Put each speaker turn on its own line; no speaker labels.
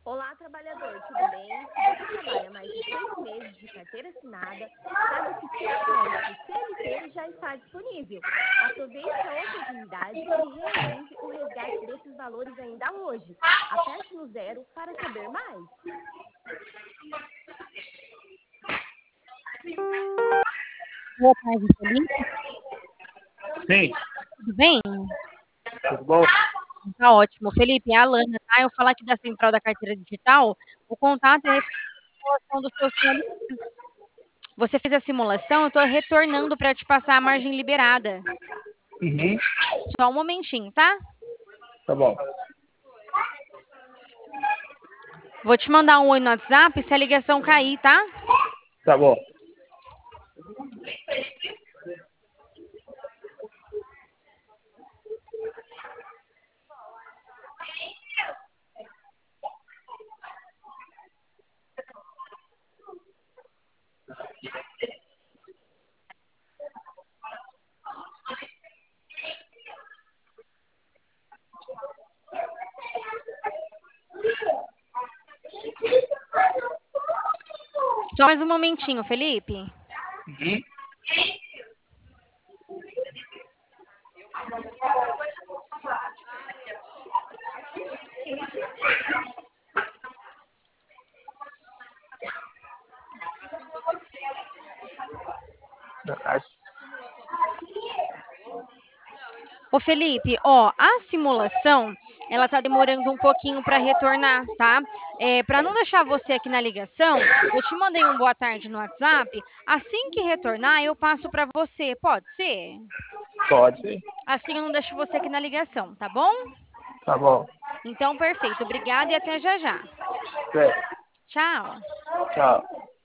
Olá, trabalhador, tudo bem? Se você trabalha mais de 6 meses de carteira assinada, saiba que seu crédito CLT já está disponível. Aproveite a oportunidade e realize o resgate desses valores ainda hoje. Aperte no 0 para saber mais.
Boa tarde, Felipe.
Sim,
Tudo bem?
tudo bom?
Tá ótimo. Felipe, é a Alana, tá? Eu falar aqui da Central da Carteira Digital, o contato é referente à simulação do seu CLT. Você fez a simulação, eu estou retornando para te passar a margem liberada.
Uhum,
Só um momentinho, tá?
tá bom.
Vou te mandar um oi no WhatsApp se a ligação cair, tá?
Tá bom.
Só mais um momentinho, Felipe.
Uhum.
Ô, Felipe, ó, a simulação, ela tá demorando um pouquinho para retornar, tá? Para não deixar você aqui na ligação, eu te mandei um boa tarde no WhatsApp. Assim que retornar, eu passo para você. Pode ser?
Pode sim.
Assim eu não deixo você aqui na ligação, tá bom?
Tá bom.
Então, perfeito. Obrigada e até já já.
Certo.
Tchau.
Tchau.